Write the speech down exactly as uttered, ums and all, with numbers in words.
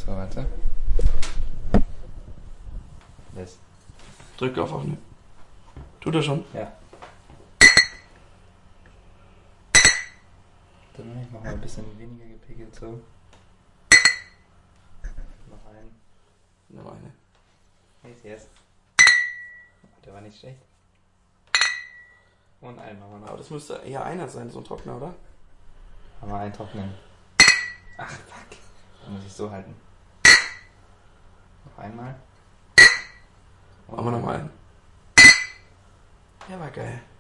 So, warte. Yes. Drück auf Aufnehmen. Tut er schon? Ja. Dann mach mal ein bisschen weniger gepegelt so. Noch einen. Noch eine. Yes, yes. Der war nicht schlecht. Und einen machen wir noch. Aber das müsste eher einer sein, so ein Trockner, oder? Haben wir einen trocknen. Ach, fuck. Dann muss ich so halten. Noch einmal. Machen wir nochmal einen. Ja, war geil.